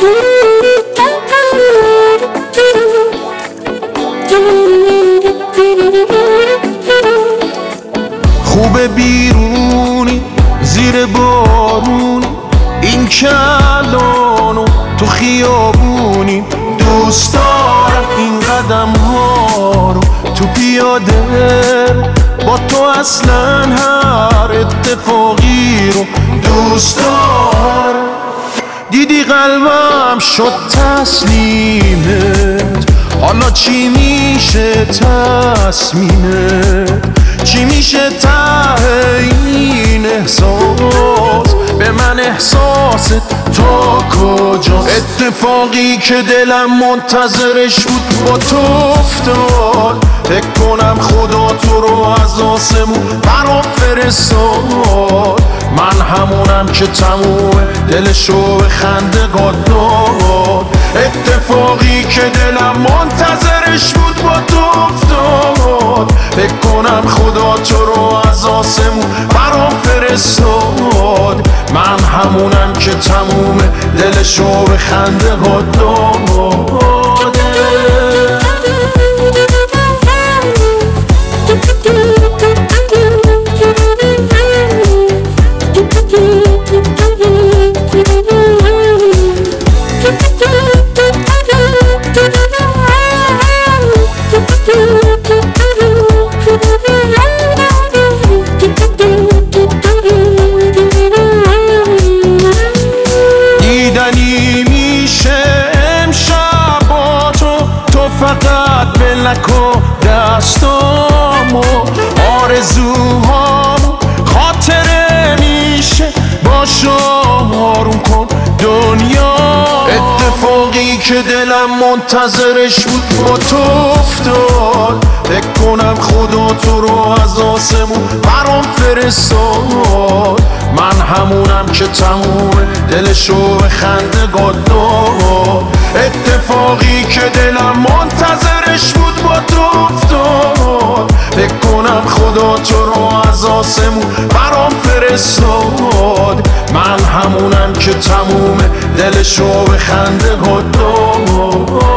خوبه بیرونی زیر بارونی، این کلانو تو خیابونی. دوست دارم این قدم ها رو تو پیاده با تو، اصلا هر اتفاقی رو دوست دارم. دیدی قلبم شد تسلیمت، حالا چی میشه تصمیمت؟ چی میشه ته این احساس؟ به من احساست تا کجاست؟ اتفاقی که دلم منتظرش بود با تو افتاد. فکر کنم خدا تو رو از آسمون برام فرستاد. من همونم که تموم دلشو به خندگات داد. اتفاقی که دلم منتظرش بود با تو افتاد. فکر کنم خدا تو رو از آسمون برام فرستاد. من همونم که تموم دلشو به خندگات داد. دیدنی میشه امشب با تو فقط بلک و دستامو، آرزوهامو خاطره میشه باش آروم کن دنیا. اتفاقی که دلم منتظرش بود با تو افتاد. فکر کنم خدا تو رو از آسمون برام فرستاد. من همونم که تموم دلشو به خندگات داد. اتفاقی که دلم منتظرش بود با تو افتاد. فکر کنم خدا تو رو از آسمون برام فرستاد. من همونم که تموم دلشو به خندگات داد.